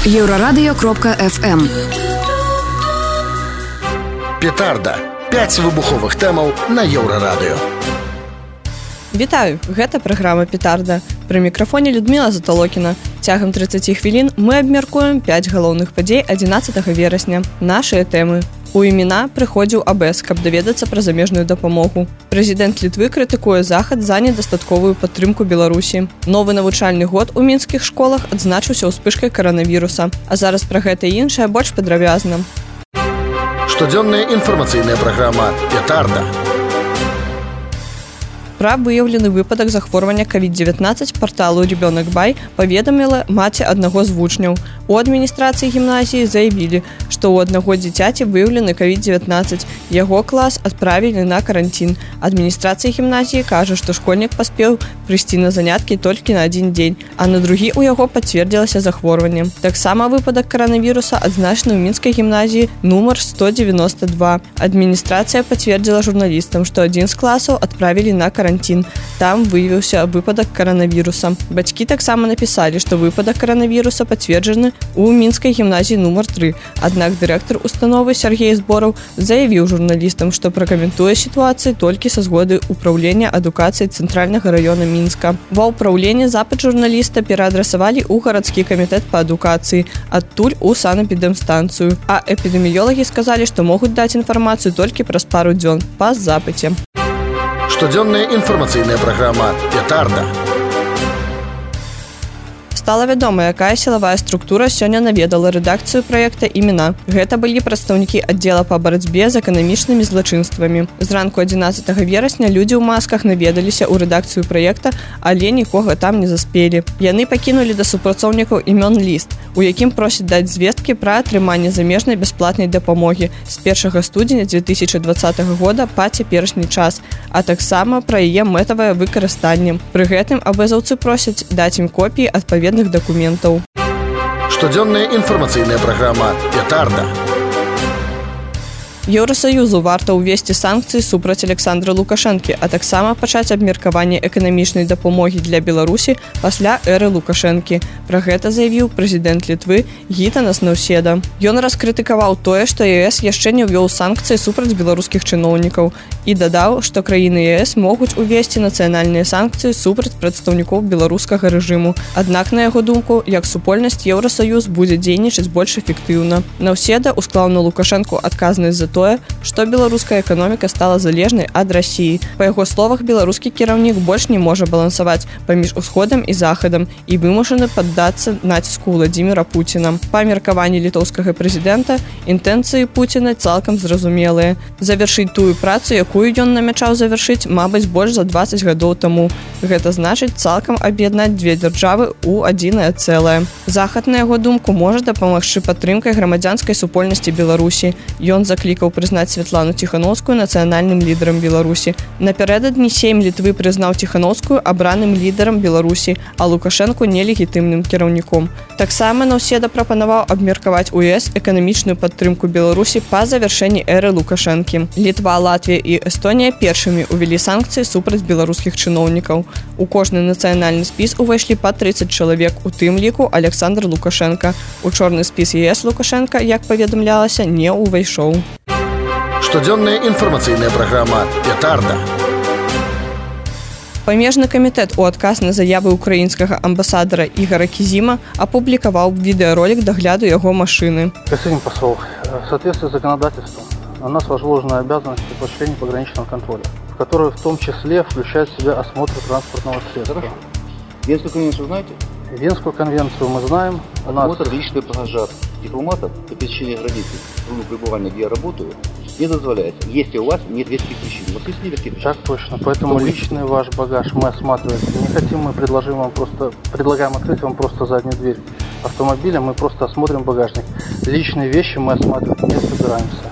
Еўрарадыё.фм. Петарда. 5 выбуховых тэмаў на Еўрарадыё. Вітаю, гэта праграма «Петарда». Пры мікрафоне Людмила Заталокіна. Цягам 30 хвілін мы абмяркуем 5 галоўных падзей 11 верасня. Нашыя тэмы. У імена прыходзіў АБЭС, каб даведацца пра замежную дапамогу. Прэзідэнт Літвы крытыкуе захад за недастатковую падтрымку Беларусі. Новы навучальны год у мінскіх школах адзначыўся ўспышкай каранавіруса. А зараз пра гэта і іншае больш падрабязна. Штодзённая інфармацыйная праграма «Петарда». Пра выяўлены выпадак захворвання COVID-19 парталу «Ребёнок Бай» паведаміла маці аднаго з вучняў. У адміністрацыі гімназіі заявілі, што ў аднаго дзіцяці выяўлены COVID-19. Яго клас адправілі на каранцін. Адміністрацыя гімназіі кажа, што школьнік паспеў прыйсці на заняткі толькі на адзін дзень, а на другі ў яго пацвердзілася захворванне. Таксама выпадак каранавіруса адзначаны ў мінскай гімназіі нумар 192. Адміністрацыя пацвердзіла журналістам, што адзін з класаў адправілі на каранцін. Там выявіўся выпадак каранавіруса. Бацькі таксама напісалі, што выпадак каранавіруса пацверджаны у мінскай гімназіі нумар 3. Аднак дырэктар установы Сергей Збораў заявіў журналістам, што пракаментуе сітуацыю толькі са згоды ўпраўлення адукацыі цэнтральнага раёна Мінска. Ва ўпраўленні запыт журналіста пераадрасавалі ў гарадскі камітэт па адукацыі, адтуль у санэпідэмстанцыю. А эпідэміёлагі сказалі, што могуць даць інфармацыю толькі праз пару дзён па запыце. Штодзённая інфармацыйная праграма «Петарда». Стала вядома, якая сілавая структура сёння наведала рэдакцыю праекта «Імена». Гэта былі прадстаўнікі аддзела па барацьбе з эканамічнымі злачынствамі. Зранку 11 верасня людзі ў масках наведаліся ў рэдакцыю праекта, але нікога там не заспелі. Яны пакінулі да супрацоўнікаў імён ліст, у якім просяць даць звесткі пра атрыманне замежнай бясплатнай дапамогі з 1 студзеня 2020 года па цяперашні час, а таксама пра яе мэтавае выкарыстанне. Пры гэтым абэзаўцы просяць даць ім копіі адпаведных дакументаў. Штодзённая інфармацыйная праграма «Петарда». Еўрасаюзу варта ўвесці санкцыі супраць Александра Лукашэнкі, а таксама пачаць абмеркаванне эканамічнай дапамогі для Беларусі пасля эры Лукашэнкі. Пра гэта заявіў прэзідэнт Літвы Гітанас Наўседа. Ён раскрытыкаваў тое, што ЕС яшчэ не ўвёў санкцыі супраць беларускіх чыноўнікаў і дадаў, што краіны ЕС могуць увесці нацыянальныя санкцыі супраць прадстаўнікоў беларускага рэжыму. Аднак, на яго думку, як супольнасць Еўрасаюз будзе дзейнічаць больш эфектыўна. Наўседа усклаў на Лукашэнку адказнасць за тое, што беларуская эканоміка стала залежнай ад Расіі. Па яго словах, беларускі кіраўнік больш не можа балансаваць паміж усходам і захадам і вымушаны паддацца націску Владзіміра Пуціна. Па меркаванні літоўскага прэзідэнта, інтэнцыі Пуціна цалкам зразумелыя. Завяршыць тую працу, якую ён намячаў завяршыць, мабыць, больш за 20 гадоў таму. Гэта значыць цалкам аб'яднаць дзве дзяржавы ў адзінае цэлае. Захад, на яго думку, можа дапамагчы падтрымкай грамадзянскай супольнасці Беларусі. Ён заклікаў прызнаць Святлану Ціханаўскую нацыянальным лідарам Беларусі. Напярэдадні Сейм Літвы прызнаў Ціханаўскую абраным лідарам Беларусі, а Лукашэнку нелегітымным кіраўніком. Таксама Наўседа прапанаваў абмеркаваць у ЕС эканамічную падтрымку Беларусі па завяршэнні эры Лукашэнкі. Літва, Латвія і Эстонія першымі ўвялі санкцыі супраць беларускіх чыноўнікаў. У кожны нацыянальны спіс увайшлі па 30 чалавек, у тым ліку Александр Лукашенка. У чорны спіс ЕС Лукашенка, як паведамлялася, не ўвайшоў. Штодзённая інфармацыйная праграма «Петарда». Памежны камітэт у адказ на заявы украінскага амбасадара Ігора Кізіма апублікаваў відэаролік дагляду яго машыны. Господин посол, в соответствии с законодательством на нас возложена обязанность осуществления пограничного контроля, в которую в том числе включает в себя осмотр транспортного средства. Хорошо. Венскую конвенцию знаете? Венскую конвенцию мы знаем. Осмотр личный багажа дипломатов по пересечению границы, в пребывания, где я работаю, не дозволяется, если у вас нет веских причин. У вас есть веские причины? Так точно, поэтому личный ваш багаж мы осматриваем. Не хотим, мы предлагаем открыть вам просто заднюю дверь автомобиля, мы просто осмотрим багажник. Личные вещи мы осматривать не собираемся.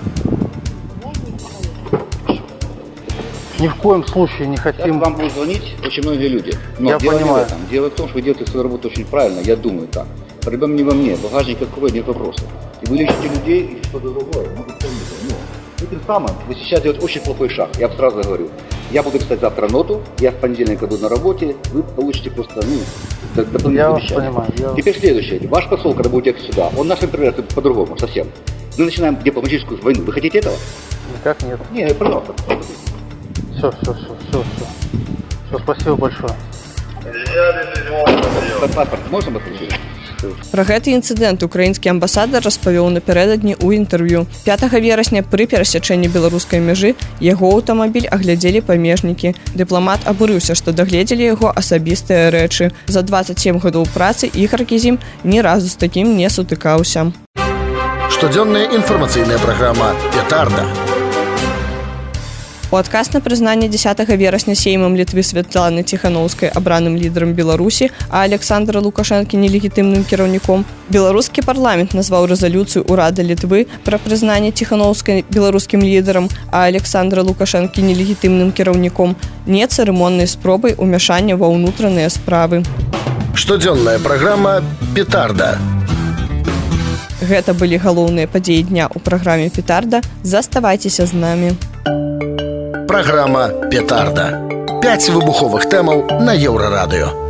Ни в коем случае не хотим... Сейчас вам будут звонить очень многие люди. Но я дело понимаю. Не в этом. Дело в том, что вы делаете свою работу очень правильно, я думаю так. Проблема не во мне, багажник открой, нет вопросов. И вы лечите людей, и что-то другое. Этим самым вы сейчас делаете очень плохой шаг. Я вам сразу говорю. Я буду писать завтра ноту, я в понедельник буду на работе, вы получите просто, дополнительное Я вас обещание. понимаю. Теперь следующее. Ваш посол, когда будет ехать сюда, он нас интерпретирует по-другому совсем. Мы начинаем дипломатическую войну. Вы хотите этого? Никак нет. Не, пожалуйста. Все. Все, спасибо большое. Паспорт можно подключить? Пра гэты інцыдэнт украінскі амбасадар распавёў напярэдадні ў інтэрв'ю. 5 верасня пры перасячэнні беларускай мяжы яго аўтамабіль аглядзелі памежнікі. Дыпламат абурыўся, што дагледзелі яго асабістыя рэчы. За 27 гадоў працы Ігар Кізім ні разу з такім не сутыкаўся. Штодзённая інфармацыйная праграма «Петарда». У адказ на прызнанне 10 верасня сеймам Літвы Святланы Ціханаўскай абраным лідарам Беларусі, а Александра Лукашэнкі нелегітымным кіраўніком, беларускі парламент назваў рэзалюцыю ўрада Літвы пра прызнанне Ціханаўскай беларускім лідарам, а Александра Лукашэнкі нелегітымным кіраўніком нецырымоннай спробай умяшання ва ўнутраныя справы. Штодзённая праграма «Петарда». Гэта былі галоўныя падзеі дня ў праграме «Петарда». Заставайцеся з намі. Праграма «Петарда». 5 выбуховых тэмаў на Еўрарадыё.